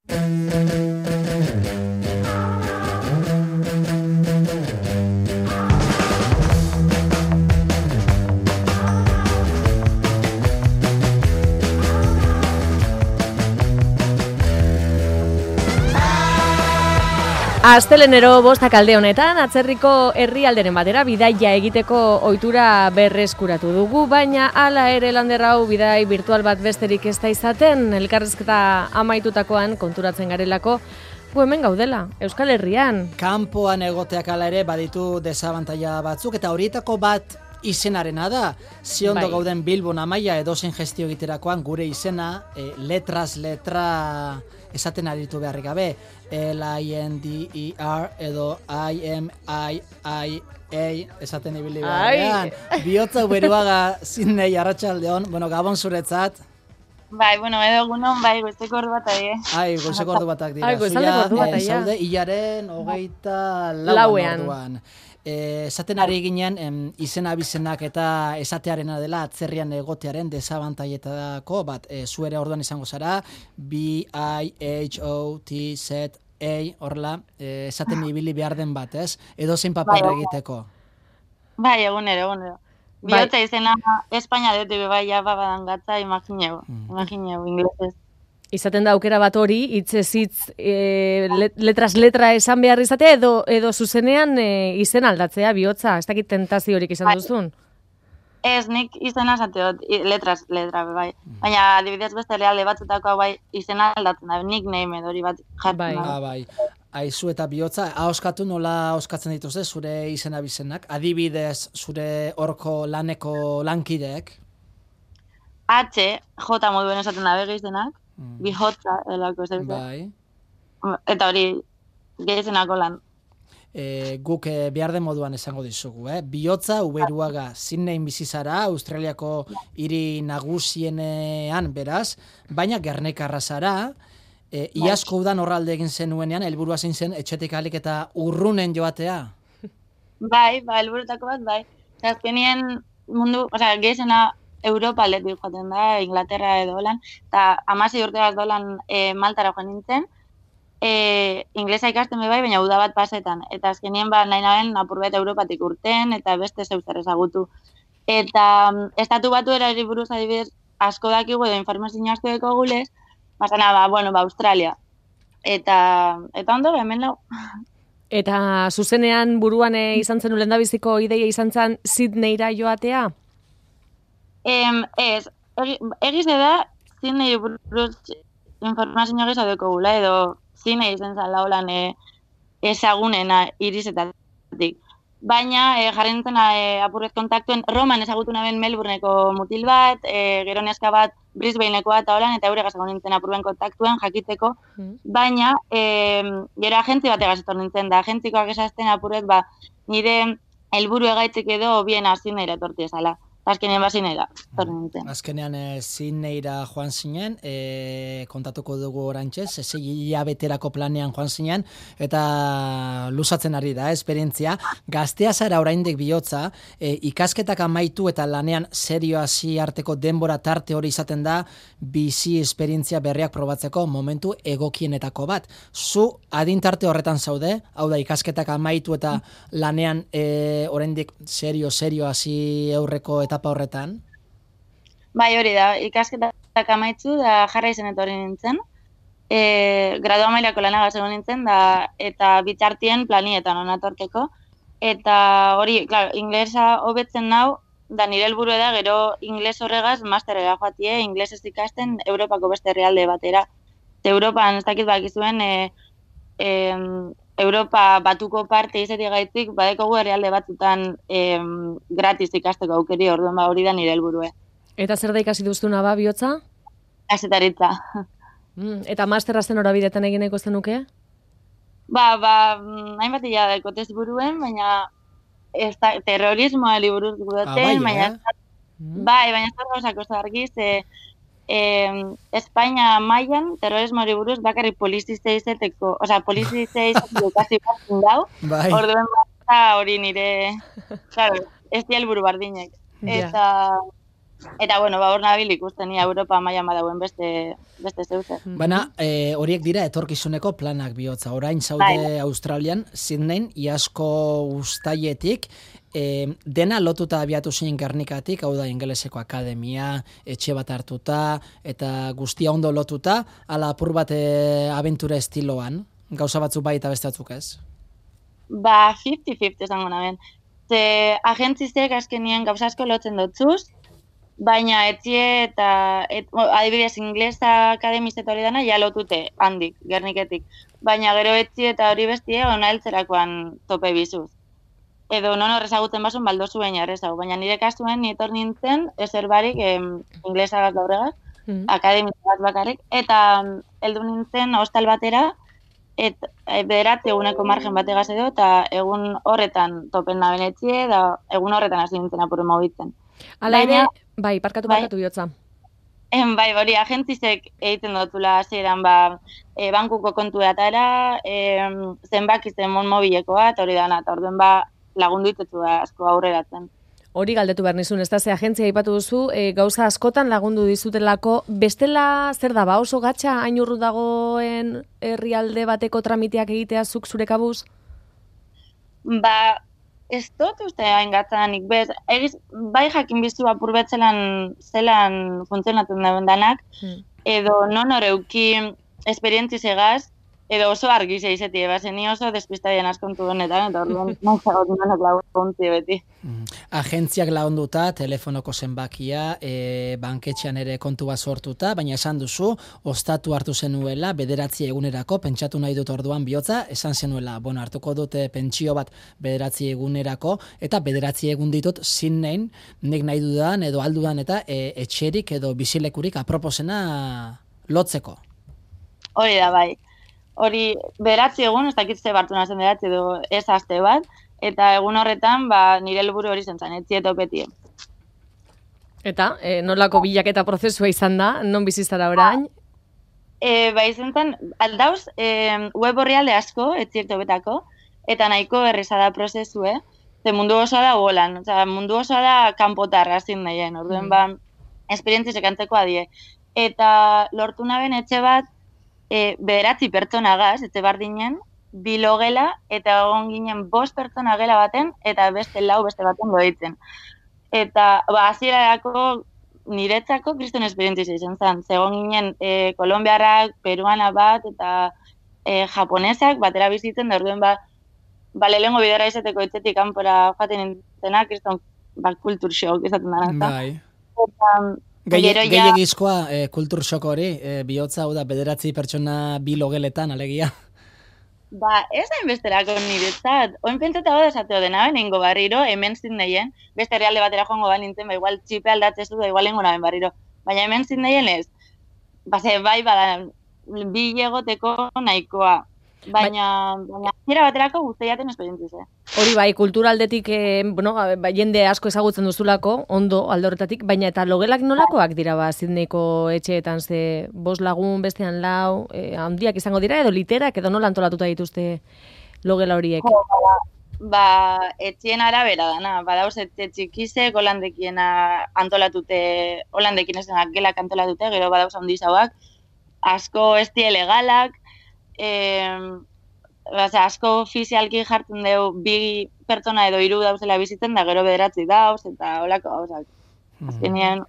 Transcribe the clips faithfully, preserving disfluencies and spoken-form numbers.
Astelenero bostak alde honetan, atzerriko herrialderen batera bidaia egiteko ohitura berreskuratu dugu, baina hala ere lander hau bidai virtual bat besterik ez da izaten, elkarrizketa amaitutakoan konturatzen garelako, gu hemen gaudela, Euskal Herrian. Kanpoan egoteak hala ere baditu desabantaila batzuk, eta horietako bat izenarena da. Ziondo bai. Gauden Bilbon Amaia edozein gestio egiterakoan gure izena, e, letras letra esaten aritu beharrik gabe. L I N D E R edo I M I I A esaten ibili beharrean. Bihotza beruaga Sydney arratsaldeon, bueno, gabon zuretzat. Bai, bueno, edo egunon, bai, goizeko ordu bat aie. Ai, goizeko ordu batak dira. Ai, goizaldeko ordu bat aia. Zaude hilaren hogeita lauan orduan. Eh, esaten ari ginen em, izena bizenak eta esatearena dela atzerrian egotearen desabantaietako bat. E, zu ere orduan izango zara, B I H O T Z A, horrela, e, esaten ibili behar den bat, ez? Edo zein papar bai, egiteko. Bai, egunero, egunero. Bihotza bai. Izena Espainia dut bai jaba badan gatza, imagineu, mm. imagineu, inglesez. Izaten da aukera bat hori, hitzez hitz e, letras letra esan behar izatea, edo, edo zuzenean e, izen aldatzea, bihotza, ez dakit tentaziorik izan bai. Duzun? Ez, nik izena esateot, letras letra, bai. Baina, adibidez beste realde batzutako bai izena aldatzen da, nickname edo hori bat jartzen bai. da. Ah, bai. Aizu eta bihotza, ahoskatu nola ahoskatzen dituzte zure izena bizenak? Adibidez, zure horko laneko lankideek? H, J moduen esaten da bege izenak. Mm. Bihotza, elako ez bai. Eta hori, gehizenako lan. E, guk e, behar den moduan esango dizugu, eh? Bihotza, Uberuaga, Sydneyn bizizara, Australiako hiri nagusienean beraz, baina Gernikarra zara, e, iazko udan horralde egin zenuenean, helburua zein zen, etxetik alik eta urrunen joatea? Bai, bai, helburutako bat, bai. Azkenien mundu, osea, gehizena Europa aldetik joaten da, Inglaterra edo holan, eta hamasei urte bat dolan e, Maltara joan nintzen, e, inglesa ikasten bai, baina uda bat pasetan, eta azkenien ba, nahi naben apurbet Europatik urten, eta beste zeuzer ezagutu. Eta um, estatu batu erari buruz adibidez, asko dakigu edo informazio asko deko gulez, basana, ba, bueno, ba, Australia. Eta, eta ondo, hemen lau. Eta zuzenean buruan e, izan zen ulendabiziko ideia izan zen Sydneyra joatea? Em, ez, egiz da, Sydney buruz informazio gehiago deko gula, edo Sydney izan zala holan e, ezagunena irizetatik. Baina, e, jarren nintzen e, apurrez kontaktuen, Roman ezagutu naben Melbourneko mutil bat, e, gero neska bat Brisbaneko bat holan, eta eure gazago nintzen apurren kontaktuen jakiteko, mm. baina, e, gero agentzi bat egazetor nintzen da, agentzikoak esazten apurrez, ba, nire helburu egaitzik edo bien Sydneyra etorti ezala. Azkenean bazinera, torren nintzen. Azkenean e, Sydneyra joan zinen, e, kontatuko dugu orantxez, zei hilabeterako planean joan zinen, eta luzatzen ari da, esperientzia. Gaztea zara oraindik bihotza, e, ikasketak amaitu eta lanean serio hasi arteko denbora tarte hori izaten da, bizi esperientzia berriak probatzeko momentu egokienetako bat. Zu adintarte horretan zaude, hau da ikasketak amaitu eta lanean e, oraindik serio, serio hasi aurreko eta horretan? Bai, hori da, ikasketak amaitzu da jarra izen etorri nintzen. E, gradu amailako lanagaz egon nintzen, da, eta bitartien planietan onatorkeko. Eta hori, klar, inglesa hobetzen nau, da nire helburu da, gero ingles horregaz masterera joatie, inglesez ikasten Europako beste herrialde batera. Europan, ez dakit bakizuen, e, e, Europa batuko parte izetik gaitzik, badekogu herrialde batzutan em, gratis ikasteko aukeri, orduan ba hori da nire helburue. Eta zer da ikasi duztuna ba, bihotza? Kazetaritza. Mm, eta masterra zen horabidetan egineko zenuke? Ba, ba, hainbat ila daikotez buruen, baina ez da, terrorismoa liburuz gudaten, ah, bai, baina eh? bai, baina ez da gauzak oso argiz, e, Eh, Espainia mailan terrorismoari buruz bakarrik polizizte izeteko, osea, polizizte izeteko kasi batzen dau, bai. Orduen bat hori nire, claro, ez di helburu bardinek. Eta, Eta, bueno, ba, hor nabil ikusten ia Europa mailan badauen beste, beste zeuzer. Baina, e, horiek dira etorkizuneko planak bihotza. Orain zaude Bai. Australian, Sydneyn, iasko ustaietik, e, dena lotuta abiatu zein Gernikatik, hau da ingeleseko akademia, etxe bat hartuta, eta guztia ondo lotuta, ala apur bat e, abentura estiloan, gauza batzuk bai eta beste batzuk ez? Ba, fifty fifty esango naben. Ze agentzizek azkenien gauza asko lotzen dotzuz, baina etzie eta, et, adibidez, inglesa akademiz eta hori dana, ja lotute handik, Gerniketik. Baina gero etzie eta hori bestie, ona heltzerakoan tope bizuz. Edo non horrezaguten basun baldozu baina errezau. Baina nire kastuen, nietor nintzen, ezer barik, em, inglesagaz gaurregaz, mm. akademizagaz bakarrik, eta heldu nintzen hostal batera, et e, bederatzi eguneko margen bategaz edo, eta egun horretan topen naben etzie, da egun horretan hasi nintzen apure mobitzen. Hala ere, bai, parkatu parkatu bai, bihotza. En, bai, hori, agentzizek egiten dutula hasieran ba, e, bankuko kontu datara, e, zenbaki zen mon mobilekoa, eta hori dana, eta orduen ba, lagundu ditutu da asko aurreratzen. Hori galdetu behar nizun, ez da, ze agentzia aipatu duzu, e, gauza askotan lagundu dizutelako, bestela zer da, ba, oso gatxa hain urru dagoen herrialde bateko tramiteak egitea zuk zure kabuz? Ba, ez dut uste hain gatzanik, bez, egiz, bai jakin biztu apur betzelan zelan funtzionatzen dauen danak, hmm. edo non horeuki esperientzizegaz, edo oso argi zeizetie, bazen ni oso despistadien askontu honetan, eta orduan nahizagot nonek laguntzi beti. Mm. Agentziak lagunduta, telefonoko zenbakia, e, banketxean ere kontu bat sortuta, baina esan duzu, ostatu hartu zenuela, bederatzi egunerako, pentsatu nahi dut orduan bihotza, esan zenuela, bueno, hartuko dute pentsio bat bederatzi egunerako, eta bederatzi egun ditut Sydneyn, nik nahi dudan, edo aldudan, eta e, etxerik edo bizilekurik aproposena lotzeko. Hori da, bai. Hori, bederatzi egun, ez dakitze bartu nazen bederatzi edo ez aste bat, eta egun horretan, ba, nire helburu hori zentzan, etzie topetie. Eta, e, nolako bilaketa prozesua izan da, non bizizara orain? E, ba, izan zen, aldauz, e, web horrialde asko, etziek topetako, eta nahiko erreza da prozesue, ze mundu osoa da golan, oza, mundu osoa da kanpotarra zin daien, orduen, mm. ba, esperientzisek antzeko adie. Eta lortu naben etxe bat, E, bederatzi pertsona gaz, etxe bardinen, bilogela, eta egon ginen bost pertsona gela baten, eta beste lau beste baten goitzen. Eta, ba, hasierarako niretzako kriston esperientzia izan zen. Zegon ginen e, kolombiarrak, peruana bat, eta e, japonesak batera bizitzen, da orduen, ba, ba lehengo bidera izateko etxetik kanpora joaten nintzena, kriston, ba, kultur shock izaten dara. Bai. Eta, Gehiagizkoa ja... e, kultur shock hori, e, bihotza hau da bederatzi pertsona bi logeletan, alegia. Ba, ez hainbesterako niretzat. Oin pentsata hau da esateo dena, benengo barriro, hemen Sydneyen, beste realde batera joango ba nintzen, ba, igual txipe aldatzezu da, igual lengo naben barriro. Baina hemen Sydneyen ez, ba, ze, bai, bada, bi egoteko nahikoa. Baina, baina, zira baterako guztiaten esperientziz, eh? Hori bai, kulturaldetik, eh, bueno, ba, jende asko ezagutzen duzulako, ondo alde horretatik, baina eta logelak nolakoak dira ba, Sydneyko etxeetan, ze bost lagun, bestean lau, eh, handiak izango dira, edo literak, edo nola antolatuta dituzte logela horiek? Jo, ba, ba, etxien arabera dana, badauz etxe txikizek, holandekiena antolatute, holandekin esenak gelak antolatute, gero badauz handizauak, asko estie legalak, Eh, Baza, asko ofizialki jartzen dugu bi pertsona edo hiru dauzela bizitzen, da gero bederatzi dauz, eta holako gauzak. Azkenean...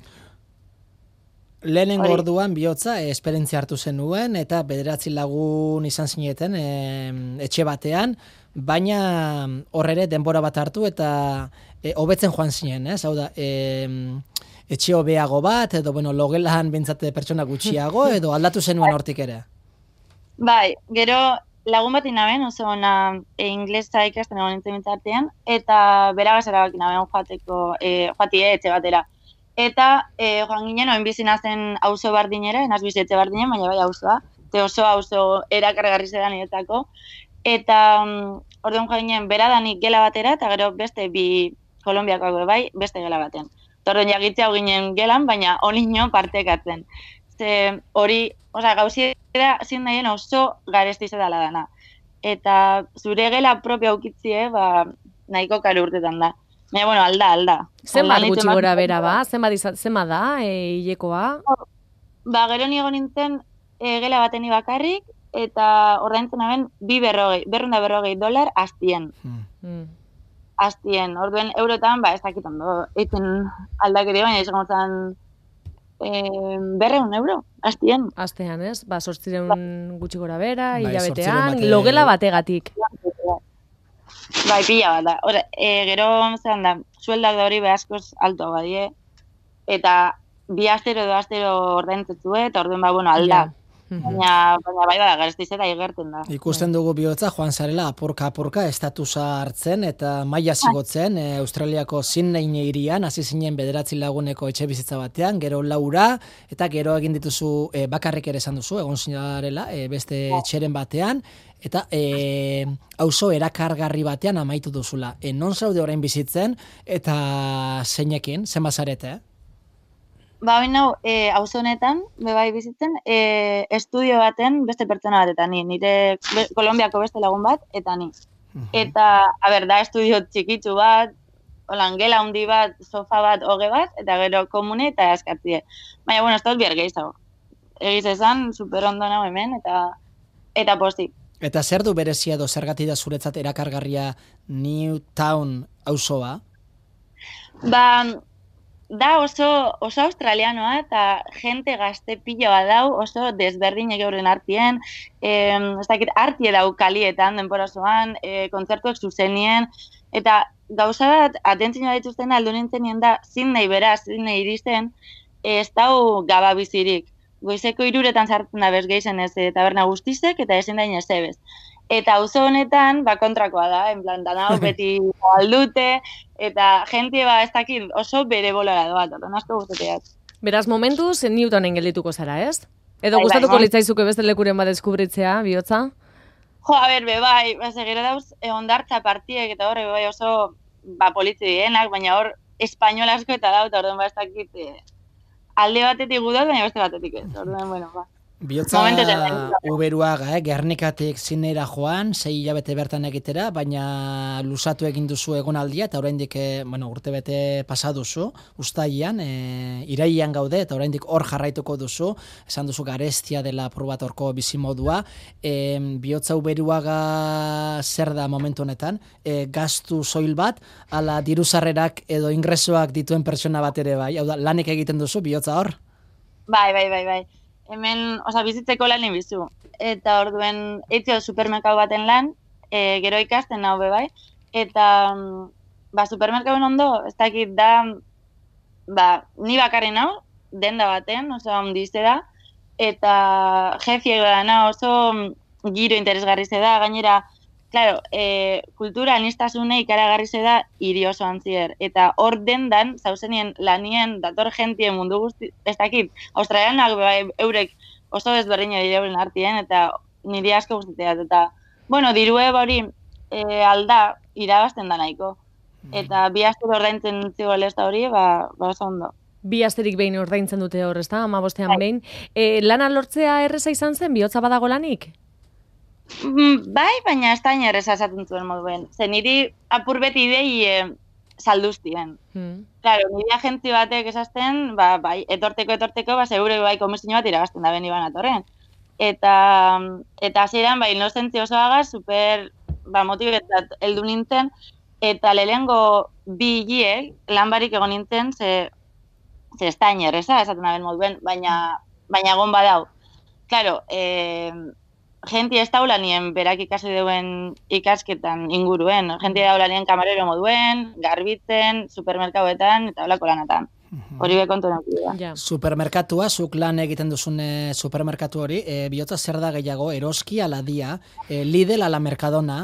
Lehenengo orduan bihotza, e, esperientzia hartu zenuen, eta bederatzi lagun izan zineten e, etxe batean, baina horre ere denbora bat hartu, eta e, hobetzen joan zinen, ez? Hau da, e, etxe hobeago bat, edo bueno, logelan bentsate pertsona gutxiago, edo aldatu zenuen hortik ere? Bai, gero lagun bat inaben, oso ona e, inglesa ikasten egon nintzen mitzartean, eta beragaz erabak inaben joateko, e, joatie etxe batera. Eta e, joan ginen, oin bizina zen auzo bardinera, enaz bizi etxe bardinen, baina bai auzoa, te oso auzo erakargarri zedan niretzako. Eta um, orduan joan ginen, beradanik gela batera, eta gero beste bi kolombiakoak bai, beste gela baten. Orduan jagitzea ginen gelan, baina olino partekatzen. Ze hori, oza, gauzi da zin daien oso garesti zedala dana. Eta zure gela propio aukitzie, ba, nahiko karu urtetan da. Baina, bueno, alda, alda. Zenbat gutxi gora bera ba? Zenbat izan, zenbat da, e, hilekoa? Ba, gero nigo nintzen e, gela baten bakarrik, eta ordaintzen hemen bi berrogei, berrunda berrogei dolar astien. Hmm. Astien, orduen eurotan, ba, ez dakit ondo, eitzen aldakeri, baina izango zen eh, berreun euro, astien. Astean, ez? Ba, sortzireun gutxi gora bera, Bai, hilabetean, bate... logela bategatik. Bai, pila bat da. Ora, e, gero, zelan da, sueldak da hori behaskoz alto badie, eta bi astero edo astero ordaintzetzu, eta orduen, ba, bueno, alda. Ja. Baina, baina bai bada, garestizera igerten da. Ikusten dugu bihotza, joan zarela, apurka-apurka estatusa hartzen eta maila zigotzen, e, Australiako Sydney hirian, hasi zinen bederatzi laguneko etxe bizitza batean, gero laura, eta gero egin dituzu, e, bakarrik ere esan duzu, egon zinarela, e, beste etxeren batean, eta e, auzo erakargarri batean amaitu duzula. E, non zaude orain bizitzen, eta zeinekin, zen bazarete, eh? Ba, hori nau, e, auzo honetan, bebai bizitzen, e, estudio baten beste pertsona bat, eta ni, nire be, Kolombiako beste lagun bat, eta ni. Eta, a ber, da estudio txikitsu bat, holan, gela handi bat, sofa bat, hoge bat, eta gero komune eta askatzie. Baina, bueno, ez dut bier gehiago. Egiz esan, super ondo nago hemen, eta eta posti. Eta zer du berezia edo zergatik da zuretzat erakargarria Newtown auzoa? Ba, da oso, oso australianoa eta jente gazte pila bat dau, oso desberdinek euren artien, eh, ez dakit, artie dau kalietan denbora osoan, eh, kontzertuek zuzenien, eta gauza bat, atentzioa dituzten aldu nintzenien da, Sydney beraz, Sydney iristen, ez dau gaba bizirik. Goizeko iruretan sartzen da bez gehizen ez taberna guztizek, eta ezin da inez ebez. Eta auzo honetan, ba, kontrakoa da, en plan, danau beti aldute, eta jentie ba, ez dakit oso bere bolara doa, eta asko gustateak. Beraz, momentuz, Newtonen geldituko zara, ez? Edo bai, gustatuko bai, litzaizuke beste lekuren bat deskubritzea, bihotza? Jo, a ber, be bai, ba, segero dauz, ondartza partiek, eta horre, bai, oso, ba, politzi dienak, baina hor, espainol asko eta daut, orduan, ba, ez dakit, eh, alde batetik gudot, baina beste batetik ez, orduan, bueno, ba. Bihotza Uberuaga, eh? Gernikatik Sydneyra joan, sei hilabete bertan egitera, baina luzatu egin duzu egonaldia, eta oraindik eh, bueno, urte bete pasa duzu, uztailean, eh, irailean gaude, eta oraindik hor jarraituko duzu, esan duzu garestia dela apur bat horko bizimodua. Eh, Bihotza Uberuaga zer da momentu honetan? Eh, gastu soil bat, ala diruzarrerak edo ingresoak dituen pertsona bat ere bai, hau da, lanik egiten duzu, bihotza hor? Bai, bai, bai, bai. Hemen, oza, bizitzeko lan bizu. Eta orduen, eitzio supermerkau baten lan, e, gero ikasten hau bai, eta ba, supermerkauen ondo, ez dakit da, ba, ni bakarren hau, denda baten, oso handize da, eta jefiek dana oso giro interesgarri ze da, gainera, claro, e, kultura anistasune ikaragarri ze da hiri oso antzier. Eta hor dendan, zauzenien lanien dator jentien mundu guzti, ez dakit, australianak bai, eurek oso desberdina dira euren artien, eta niri asko guztiteat. Eta, bueno, dirue hori e, alda irabazten da nahiko. Eta bi aster ordaintzen zigol ez da hori, ba, ba oso ondo. Bi asterik behin ordaintzen dute hor, ez da, hamabostean behin. E, lana lortzea erreza izan zen, bihotza badago lanik? Bai, baina ez da inerreza esaten zuen moduen. Ze niri apur beti idei e, salduztien. Hmm. Claro, niri agentzi batek esazten, ba, bai, etorteko, etorteko, ba, segure bai komisio bat irabazten da beni banatorren. Eta, eta hasieran bai, inozentzi oso agaz, super, ba, motibetat heldu nintzen, eta lehengo bi higiek, lan barik egon nintzen, ze, ze ez da inerreza esaten da ben moduen, baina, baina egon badau. Claro, eh, Genti ez daulanien berak ikasi duen ikasketan inguruen. Genti daulanien kamarero moduen, garbitzen, supermerkauetan eta holako lanatan. Hori be kontu nahi da. Supermerkatua, zuk lan egiten duzun supermerkatu hori, e, bihotza zer da gehiago, eroski ala dia, e, Lidl ala Mercadona?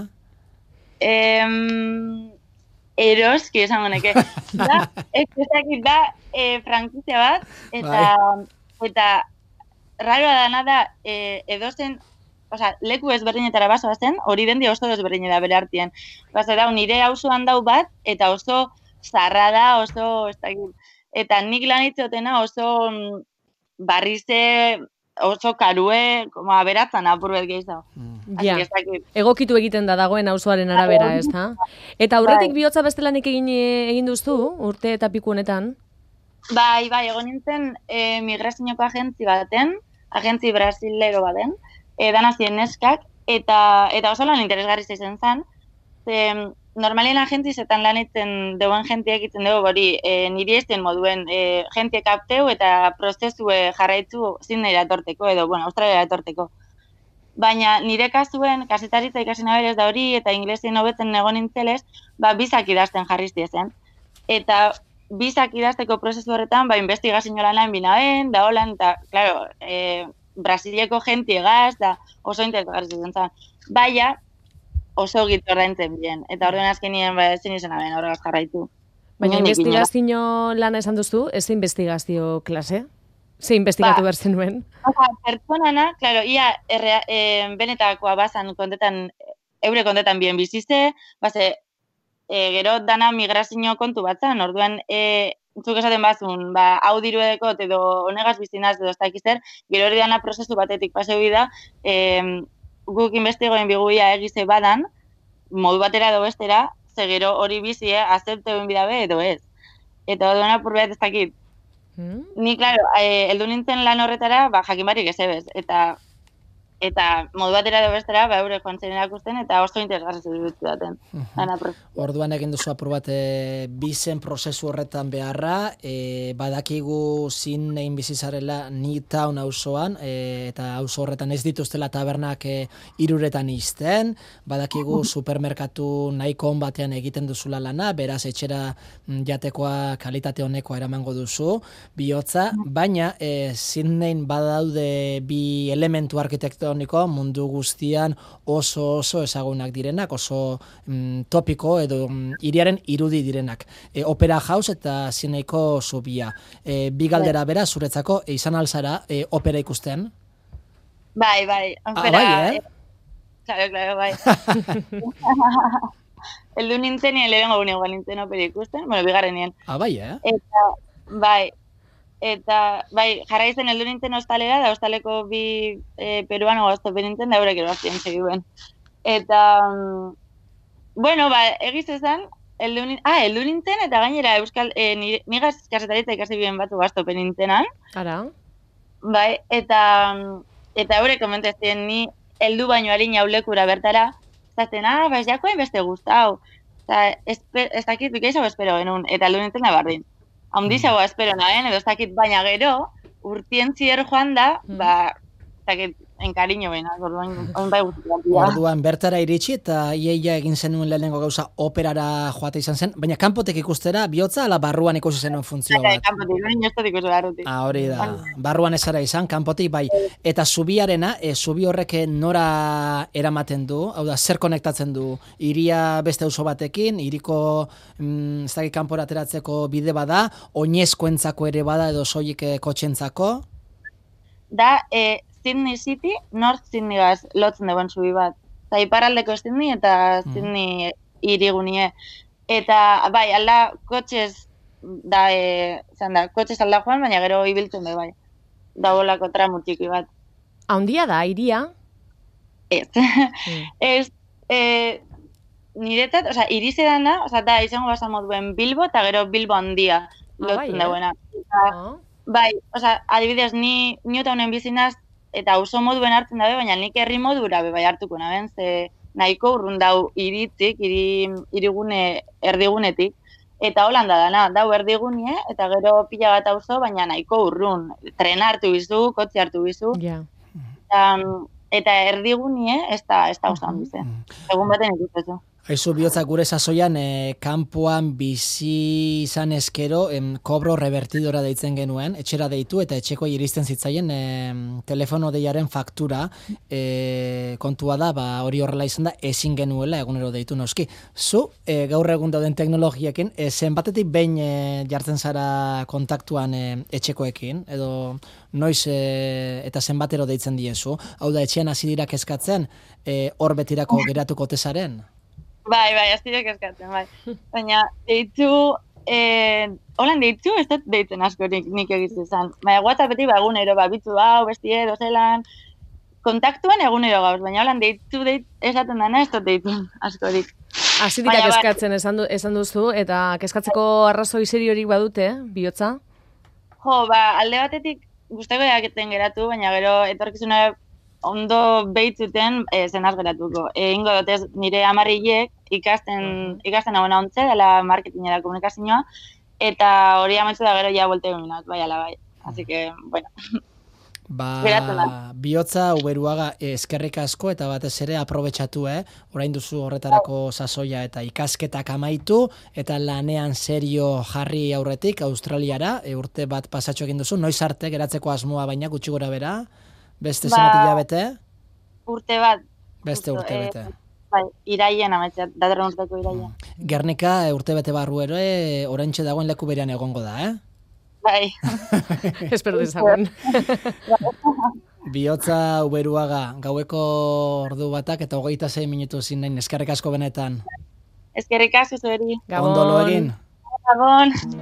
Em, eroski esango neke. Da, ez ezakit da e, frankizia bat, eta, eta raroa dana da e, edozen, Osa, leku ezberdinetara baso zen, hori dendi oso ezberdine da bere artien. Basa da, nire auzoan dau bat, eta oso zarra da, oso, ez da, eta nik lan itzotena oso barrize oso karue, como aberatzen apur bet gehiago. Mm. Ja, egokitu egiten da dagoen auzoaren arabera, ez da? Eta aurretik bihotza bestelanik egin, egin duztu, urte eta piku honetan? Bai, bai, egon nintzen e, migrazioko agentzi baten, agentzi brasilero baten, e, danazien neskak, eta, eta oso lan interesgarri izan zen, ze, normalien agentzizetan lanetzen deuen jentia egiten dugu hori, e, niri ezten moduen e, jentie kapteu eta prozesue jarraitzu zinera etorteko, edo, bueno, Australia etorteko. Baina nire kasuen, kasetaritza ikasi naberez da hori, eta inglesien hobetzen egon nintzelez, ba, bizak idazten jarrizti zen. Eta bizak idazteko prozesu horretan, ba, investigazio lanan binaben, da holan, eta, klaro, e, Brasileko jentie gaz, da oso interesgarri zen zen. Baina, oso gitu ordaintzen bien. Eta orduan azkenien ba, ezin izan aben horregaz jarraitu. Baina investigazio lana esan duzu, ez investigazio klase? Ze investigatu ba, behar zenuen? Oza, pertsonana, klaro, ia errea, e, benetakoa bazan kontetan, eure kontetan bien bizize, baze, e, gero dana migrazio kontu batzan, orduan, e, zuk esaten bazun, ba, hau diru edekot edo honegaz bizinaz edo ez dakizer, gero hori dana prozesu batetik paseu da, e, guk investigoen biguia egize badan, modu batera edo bestera, ze gero hori bizi, eh, azepte egin bidabe edo ez. Eta orduan apur behar ez dakit. Hmm? Ni, klaro, eh, eldu nintzen lan horretara, ba, jakin barik ez ebez. Eta, eta modu batera edo bestera, ba, eure joan zen erakusten, eta oso interesgarri ziruditzu daten. Uh-huh. Orduan egin duzu apur bat, e, bizen prozesu horretan beharra, e, badakigu zin egin bizizarela Newtown auzoan, e, eta auzo horretan ez dituztela tabernak e, iruretan izten, badakigu supermerkatu nahiko on batean egiten duzula lana, beraz etxera jatekoa kalitate honekoa eramango duzu, bihotza, baina e, Sydneyn badaude bi elementu arkitektoniko mundu guztian oso oso ezagunak direnak, oso mm, topiko edo mm, iriaren irudi direnak. E, Opera House eta Sydneyko zubia. E, bi galdera bera, zuretzako, e, izan alzara e, opera ikusten? Bai, bai. Opera, ah, bai, eh? Claro, claro, bai. Eldu nintzen nien, lehenko gune igual nintzen opera ikusten, bueno, bigarren nien. Ah, bai, eh? Eta, bai, eta, bai, jarra izan eldu nintzen ostalera, da ostaleko bi e, peruano gaztopen nintzen, da eurek eroazien seguen. Eta, bueno, ba, egiz ezan, eldu nintzen, ah, eldu nintzen, eta gainera euskal, e, nigaz kasetaritza ikasi bien batu gaztopen nintzenan. Ara. Bai, eta, eta eurek komentazien ni eldu baino harina ulekura bertara, zaten, ah, ba, ez jakoen beste guztau. Eta, ez dakit, bikaiz hau espero genuen, eta eldu nintzen nabardin. Haundizagoa espero nahen, edo ez dakit, baina gero, urtien zier joan da, mm. ba, ez dakit, enkariño bena, orduan, bai guzti. Orduan, bertara iritsi eta iaia egin zenuen lehenengo gauza operara joate izan zen, baina kanpotek ikustera, bihotza, ala barruan ikusi zenuen funtzio bat? Kanpotik, no inozotik ikusi barrutik. Ah, hori da, barruan ez ara izan, kanpotik, bai. Eta zubiarena, e, zubi horrek nora eramaten du, hau da, zer konektatzen du, iria beste auzo batekin, iriko, mm, ez dakit kanpora ateratzeko bide bada, oinezkoentzako ere bada, edo soilik e, kotxentzako? Da, e, Sydney City, North Sydney gaz lotzen duen zubi bat. Eta iparraldeko Sydney eta Sydney irigunie. Eta, bai, alda kotxez, da, e, zan da, kotxez alda joan, baina gero ibiltzen be, bai. Da bolako tramutiki bat. Haundia da, iria? Ez. Mm. Ez, e, niretzat, oza, irize dana, oza, da, izango basa moduen Bilbo, eta gero Bilbo handia lotzen ah, bai, duena. Eh? Oh. Bai, oza, adibidez, ni Newtownen bizinaz, eta oso moduen hartzen dabe, baina nik herri modura be bai hartuko naben, ze nahiko urrun dau iritik, iri, irigune, erdigunetik, eta holanda dana, dau erdigunie, eta gero pila bat auzo, baina nahiko urrun, trena hartu bizu, kotxe hartu bizu, yeah. eta, eta erdigunie, ez da, ez da usan bize, egun baten ikustezu. Aizu, bihotza gure sasoian, e, kanpoan bizi izan eskero, em, kobro revertidora deitzen genuen, etxera deitu eta etxeko iristen zitzaien e, telefono deiaren faktura, e, kontua da, ba, hori horrela izan da, ezin genuela egunero deitu noski. Zu, e, gaur egun dauden teknologiekin, e, zenbatetik behin e, jartzen zara kontaktuan e, etxekoekin, edo noiz e, eta zenbatero deitzen diezu, hau da etxean hasi dira kezkatzen, e, hor betirako geratuko tezaren? Bai, bai, ez direk eskatzen, bai. Baina, deitu, eh, holan deitzu, ez dut deitzen askorik nik egizu izan. Baina WhatsAppetik ba, egunero, ba, bitu hau, bestie, dozelan, kontaktuen egunero gauz, baina holan deitzu deit, esaten dana ez dut deitzen askorik. Asitika kezkatzen esan, du, esan duzu, eta kezkatzeko arrazoi seriorik badute, bihotza? Jo, ba, alde batetik guztako jaketen geratu, baina gero etorkizuna ondo behitzuten e, zenaz geratuko. Egingo dutez nire amarrilek ikasten, ikasten hau ontze, dela marketinga da komunikazioa, eta hori ametzu da gero ja bolte gominat, bai ala bai. Así que, bueno... Ba, bihotza Uberuaga eskerrik asko eta batez ere aprobetxatu, eh? Orain duzu horretarako sasoia eta ikasketak amaitu eta lanean serio jarri aurretik Australiara, e, urte bat pasatxo egin duzu, noiz arte geratzeko asmoa baina gutxi gora bera? Beste ba, zenbat hilabete? Urte bat. Beste urte bete. E, bai, iraien ametxat, datorren urteko iraien. Gernika urte bete barru ere, oraintxe dagoen leku berean egongo da, eh? Bai. Espero dezagun. Bihotza Uberuaga, gaueko ordu batak eta hogeita sei minutu zinain, eskerrik asko benetan. Eskerrik asko zueri. Gabon. Ondo lo egin. Gabon.